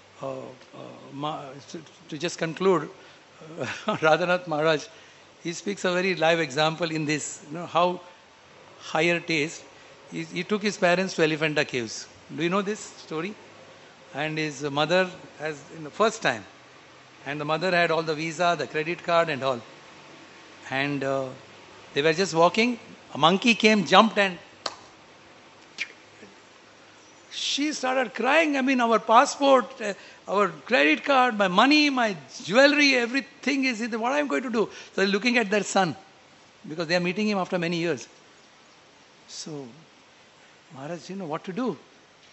to just conclude, Radhanath Maharaj, he speaks a very live example in this, how higher taste. He took his parents to Elephanta Caves. Do you know this story? And his mother has, in the first time, and the mother had all the visa, the credit card and all. And they were just walking. A monkey came, jumped, and she started crying. I mean, our passport, our credit card, my money, my jewelry, everything is in. What am I going to do? So they're looking at their son, because they are meeting him after many years. So Maharaj didn't know what to do.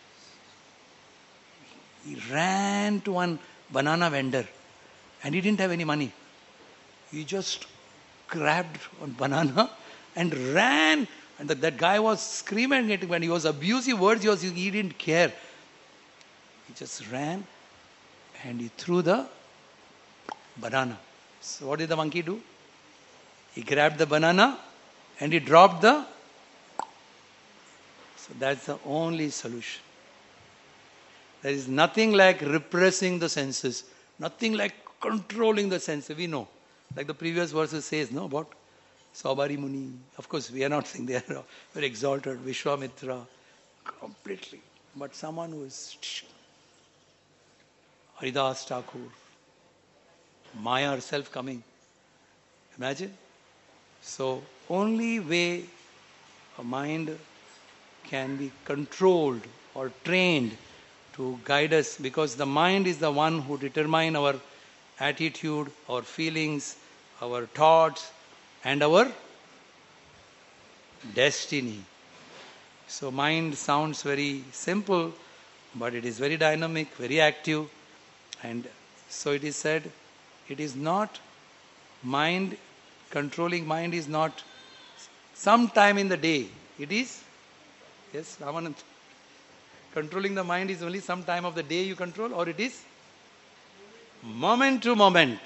He ran to one banana vendor, and he didn't have any money. He just grabbed one banana and ran. And that guy was screaming at him, when he was abusive words, he didn't care. He just ran and he threw the banana. So what did the monkey do? He grabbed the banana and he dropped the. So that's the only solution. There is nothing like repressing the senses, nothing like controlling the senses. We know, like the previous verses says, no, about Saubhari Muni. Of course, we are not saying they are very exalted, Vishwamitra, completely. But someone who is Haridas Thakur, Maya herself coming. Imagine. So, only way a mind can be controlled or trained to guide us, because the mind is the one who determines our attitude, our feelings, our thoughts, and our destiny. So mind sounds very simple, but it is very dynamic, very active. And so it is said, it is not mind, controlling mind is not sometime in the day. It is, yes, Ramanand, controlling the mind is only some time of the day you control, or it is moment to moment.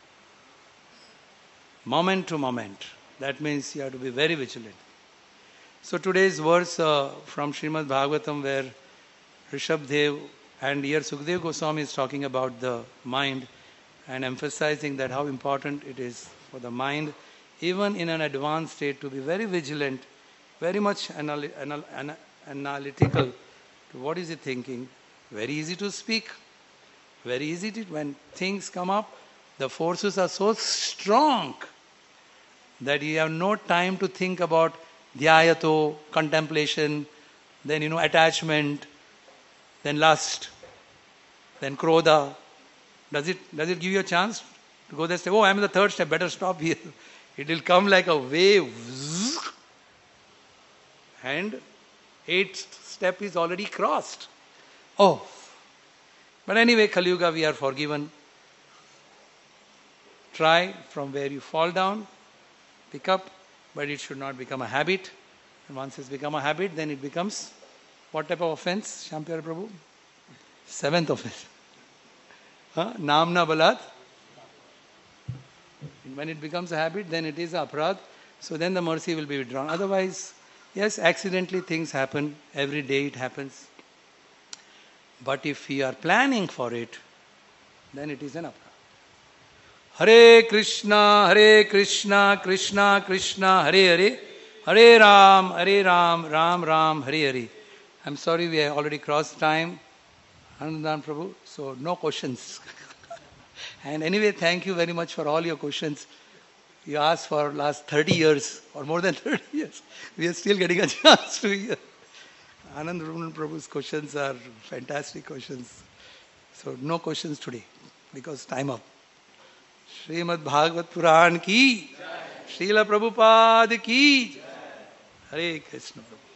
Moment to moment. That means you have to be very vigilant. So today's verse from Srimad Bhagavatam, where Rishabdev and here Sukdev Goswami is talking about the mind and emphasizing that how important it is for the mind, even in an advanced state, to be very vigilant, very much analytical to what is he thinking. Very easy to speak, very easy to, when things come up, the forces are so strong that you have no time to think about dhyayato, contemplation, then attachment, then lust, then krodha. Does it give you a chance to go there and say, oh, I'm in the third step, better stop here. It will come like a wave. And 8th step is already crossed. Oh. But anyway, Kali Yuga, we are forgiven. Try from where you fall down, pick up, but it should not become a habit. And once it's become a habit, then it becomes what type of offense, Shyam Prabhu? 7th offense. Namna Balat. When it becomes a habit, then it is aparadh. So then the mercy will be withdrawn. Otherwise, yes, accidentally things happen. Every day it happens. But if we are planning for it, then it is an aparadh. Hare Krishna, Krishna Krishna, Hare Hare, Hare Ram, Ram Ram, Hare Hare. I'm sorry, we have already crossed time. Anandan Prabhu, so no questions. And anyway, thank you very much for all your questions. You asked for last 30 years or more than 30 years. We are still getting a chance to hear. Anand Prabhu's questions are fantastic questions. So no questions today because time up. Srimad Bhagavat Puran ki, Srila Prabhupada ki, Hare Krishna Prabhu.